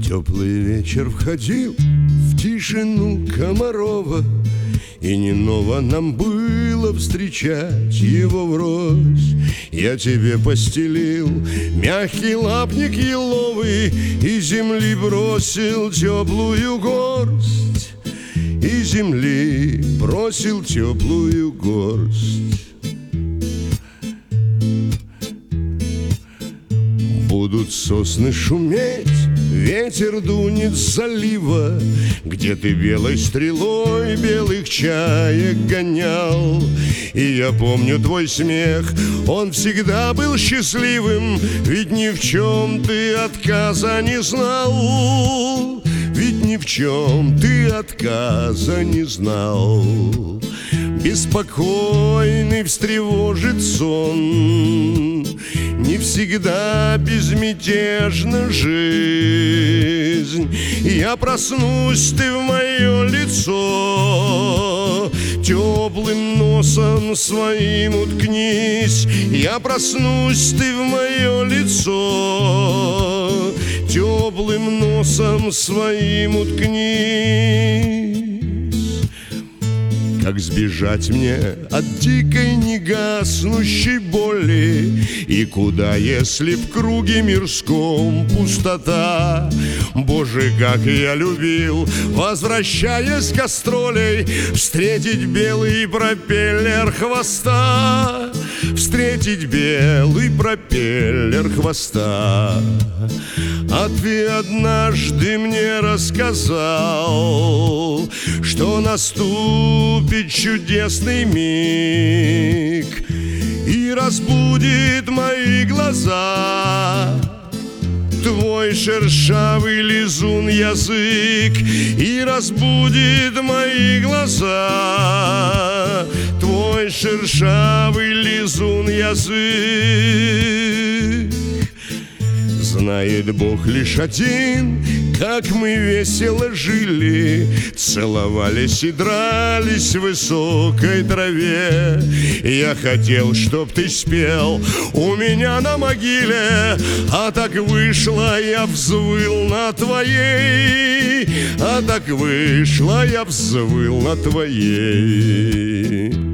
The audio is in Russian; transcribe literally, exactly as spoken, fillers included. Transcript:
Теплый вечер входил в тишину Комарова, и не ново нам было встречать его врозь. Я тебе постелил мягкий лапник еловый, и земли бросил теплую горсть, и земли бросил теплую горсть. Будут сосны шуметь, ветер дунет с залива, где ты белой стрелой белых чаек гонял. И я помню твой смех, он всегда был счастливым, ведь ни в чем ты отказа не знал, ведь ни в чем ты отказа не знал. Беспокойный встревожит сон, не всегда безмятежна жизнь. Я проснусь, ты в мое лицо теплым носом своим уткнись. Я проснусь, ты в мое лицо теплым носом своим уткнись. Как сбежать мне от дикой негаснущей боли? И куда, если в круге мирском пустота? Боже, как я любил, возвращаясь к гастролей, встретить белый пропеллер хвоста, встретить белый пропеллер хвоста. А ты однажды мне рассказал, что наступит чудесный миг и разбудит мои глаза твой шершавый лизун язык, и разбудит мои глаза твой шершавый лизун язык. Знает Бог лишь один, как мы весело жили, целовались и дрались в высокой траве. Я хотел, чтоб ты спел у меня на могиле, а так вышло, я взвыл на твоей, а так вышло, я взвыл на твоей.